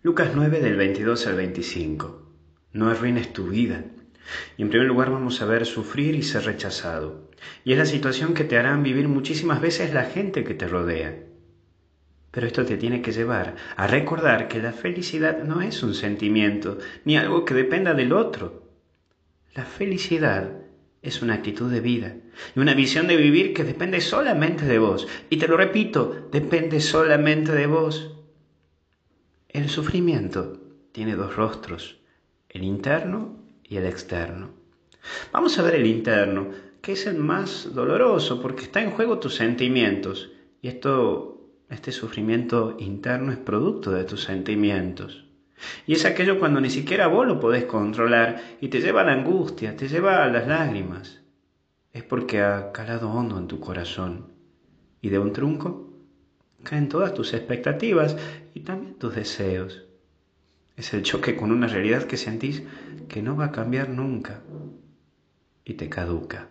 Lucas 9 del 22 al 25. No arruines tu vida. Y en primer lugar vamos a ver sufrir y ser rechazado. Y es la situación que te harán vivir muchísimas veces la gente que te rodea. Pero esto te tiene que llevar a recordar que la felicidad no es un sentimiento, ni algo que dependa del otro. La felicidad es una actitud de vida y una visión de vivir que depende solamente de vos. Y te lo repito, depende solamente de vos. El sufrimiento tiene dos rostros, el interno y el externo. Vamos a ver el interno, que es el más doloroso porque está en juego tus sentimientos. Y este sufrimiento interno es producto de tus sentimientos. Y es aquello cuando ni siquiera vos lo podés controlar y te lleva a la angustia, te lleva a las lágrimas. Es porque ha calado hondo en tu corazón. Y de un trunco caen todas tus expectativas y también tus deseos. Es el choque con una realidad que sentís que no va a cambiar nunca y te caduca.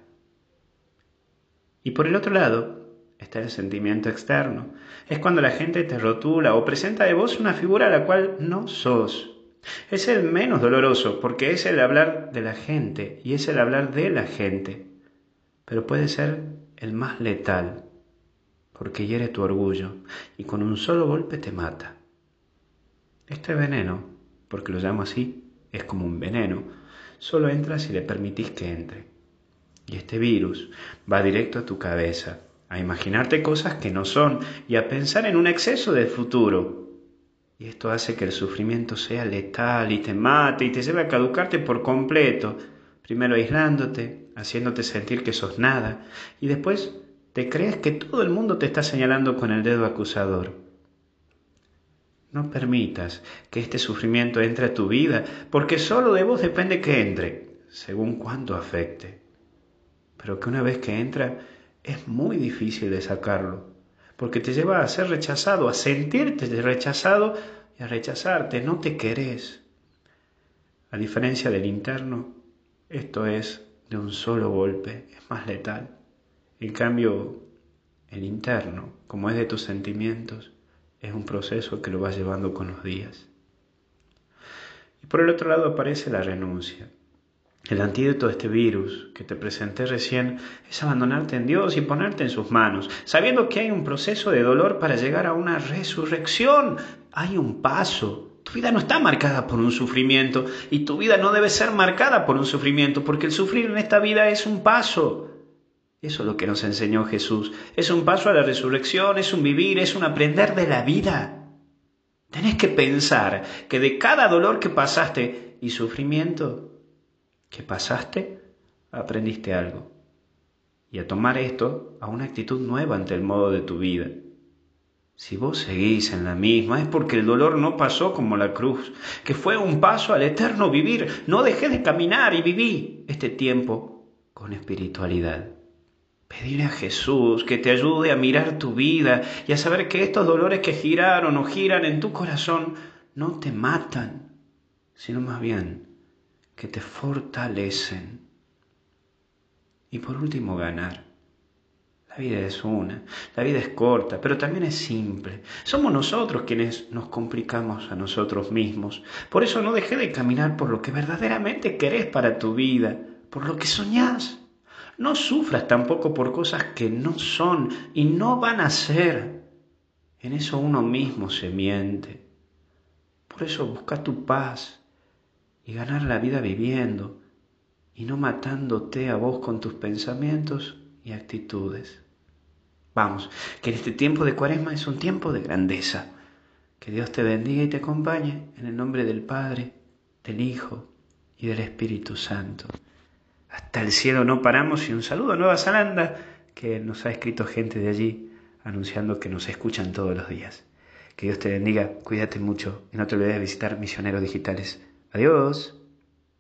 Y por el otro lado está el sentimiento externo. Es cuando la gente te rotula o presenta de vos una figura a la cual no sos. Es el menos doloroso porque es el hablar de la gente y es el hablar de la gente. Pero puede ser el más letal porque hiere tu orgullo y con un solo golpe te mata. Este veneno, porque lo llamo así, es como un veneno, solo entra si le permitís que entre. Y este virus va directo a tu cabeza, a imaginarte cosas que no son y a pensar en un exceso del futuro. Y esto hace que el sufrimiento sea letal y te mate y te lleve a caducarte por completo, primero aislándote, haciéndote sentir que sos nada, y después te crees que todo el mundo te está señalando con el dedo acusador. No permitas que este sufrimiento entre a tu vida, porque solo de vos depende que entre, según cuánto afecte. Pero que una vez que entra, es muy difícil de sacarlo, porque te lleva a ser rechazado, a sentirte rechazado y a rechazarte, no te querés. A diferencia del interno, esto es de un solo golpe, es más letal. En cambio, el interno, como es de tus sentimientos, es un proceso que lo vas llevando con los días. Y por el otro lado aparece la renuncia. El antídoto de este virus que te presenté recién es abandonarte en Dios y ponerte en sus manos, sabiendo que hay un proceso de dolor para llegar a una resurrección. Hay un paso. Tu vida no está marcada por un sufrimiento y tu vida no debe ser marcada por un sufrimiento, porque el sufrir en esta vida es un paso. Eso es lo que nos enseñó Jesús. Es un paso a la resurrección, es un vivir, es un aprender de la vida. Tenés que pensar que de cada dolor que pasaste y sufrimiento que pasaste, aprendiste algo. Y a tomar esto a una actitud nueva ante el modo de tu vida. Si vos seguís en la misma, es porque el dolor no pasó como la cruz, que fue un paso al eterno vivir. No dejé de caminar y viví este tiempo con espiritualidad. Pedirle a Jesús que te ayude a mirar tu vida y a saber que estos dolores que giraron o giran en tu corazón no te matan, sino más bien que te fortalecen. Y por último, ganar. La vida es una, la vida es corta, pero también es simple. Somos nosotros quienes nos complicamos a nosotros mismos. Por eso no dejé de caminar por lo que verdaderamente querés para tu vida, por lo que soñás. No sufras tampoco por cosas que no son y no van a ser. En eso uno mismo se miente. Por eso busca tu paz y ganar la vida viviendo y no matándote a vos con tus pensamientos y actitudes. Vamos, que en este tiempo de Cuaresma es un tiempo de grandeza. Que Dios te bendiga y te acompañe en el nombre del Padre, del Hijo y del Espíritu Santo. Hasta el cielo no paramos y un saludo a Nueva Zelanda, que nos ha escrito gente de allí anunciando que nos escuchan todos los días. Que Dios te bendiga, cuídate mucho y no te olvides de visitar Misioneros Digitales. Adiós.